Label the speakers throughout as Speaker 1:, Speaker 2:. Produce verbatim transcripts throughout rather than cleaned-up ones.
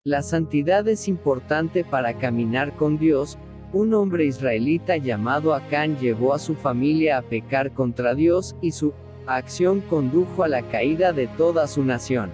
Speaker 1: La santidad es importante para caminar con Dios. Un hombre israelita llamado Acán llevó a su familia a pecar contra Dios, y su acción condujo a la caída de toda su nación.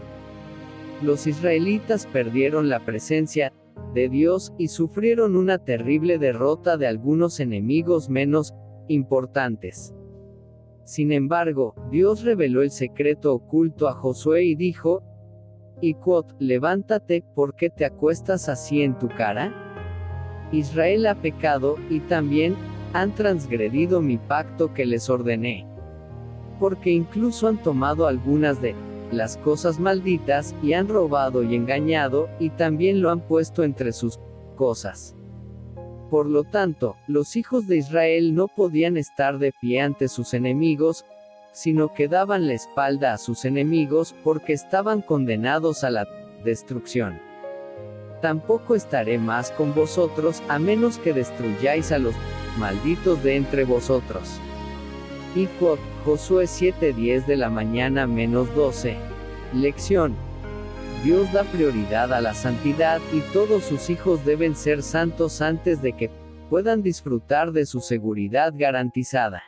Speaker 1: Los israelitas perdieron la presencia de Dios, y sufrieron una terrible derrota de algunos enemigos menos importantes. Sin embargo, Dios reveló el secreto oculto a Josué y dijo: Icuot, levántate, ¿por qué te acuestas así en tu cara? Israel ha pecado, y también han transgredido mi pacto que les ordené. Porque incluso han tomado algunas de las cosas malditas, y han robado y engañado, y también lo han puesto entre sus cosas. Por lo tanto, los hijos de Israel no podían estar de pie ante sus enemigos, sino que daban la espalda a sus enemigos, porque estaban condenados a la destrucción. Tampoco estaré más con vosotros, a menos que destruyáis a los malditos de entre vosotros. Icuot, Josué siete diez de la mañana menos doce. Lección. Dios da prioridad a la santidad, y todos sus hijos deben ser santos antes de que puedan disfrutar de su seguridad garantizada.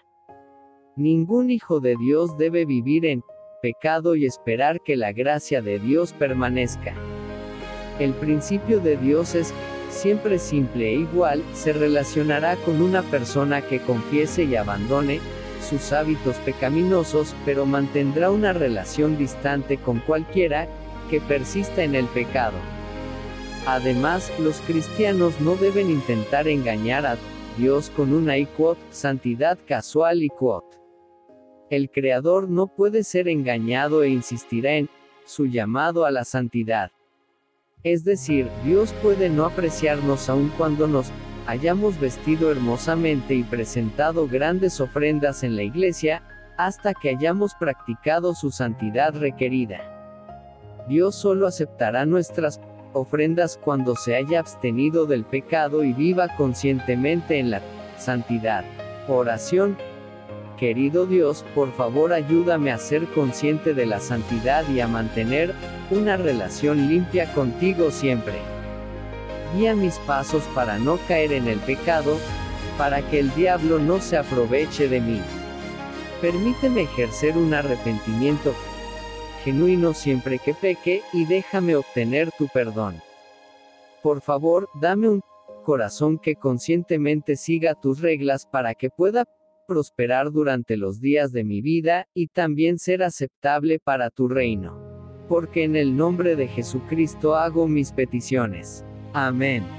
Speaker 1: Ningún hijo de Dios debe vivir en pecado y esperar que la gracia de Dios permanezca. El principio de Dios es siempre simple e igual. Se relacionará con una persona que confiese y abandone sus hábitos pecaminosos, pero mantendrá una relación distante con cualquiera que persista en el pecado. Además, los cristianos no deben intentar engañar a Dios con una icuot, santidad casual icuot. El Creador no puede ser engañado e insistirá en su llamado a la santidad. Es decir, Dios puede no apreciarnos aun cuando nos hayamos vestido hermosamente y presentado grandes ofrendas en la iglesia, hasta que hayamos practicado su santidad requerida. Dios solo aceptará nuestras ofrendas cuando se haya abstenido del pecado y viva conscientemente en la santidad. Oración. Querido Dios, por favor ayúdame a ser consciente de la santidad y a mantener una relación limpia contigo siempre. Guía mis pasos para no caer en el pecado, para que el diablo no se aproveche de mí. Permíteme ejercer un arrepentimiento genuino siempre que peque, y déjame obtener tu perdón. Por favor, dame un corazón que conscientemente siga tus reglas para que pueda prosperar durante los días de mi vida, y también ser aceptable para tu reino. Porque en el nombre de Jesucristo hago mis peticiones. Amén.